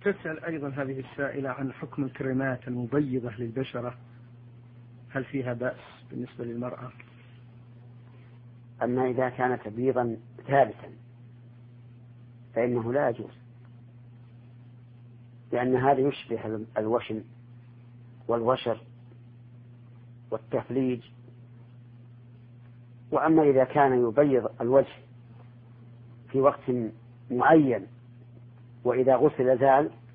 تسأل أيضا هذه السائلة عن حكم الكريمات المبيضة للبشرة، هل فيها بأس بالنسبة للمرأة؟ أما إذا كان تبييضا ثابتا فإنه لا يجوز، لأن هذا يشبه الوشم والوشر والتفليج. وأما إذا كان يبيض الوجه في وقت معين وإذا غسل زال